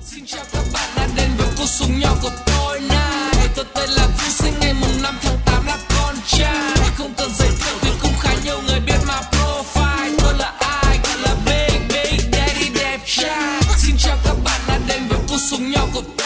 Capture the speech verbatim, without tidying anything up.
Xin chào các bạn đã đến với cuộc sống nhỏ của tôi này. Tôi tên là Vũ, sinh ngày mùng năm tháng tám là con trai. Không cần giới thiệu vì cũng khá nhiều người biết mà profile. Tôi là ai gọi là Big Big Daddy đẹp trai. Xin chào các bạn đã đến với cuộc sống nhỏ của tôi.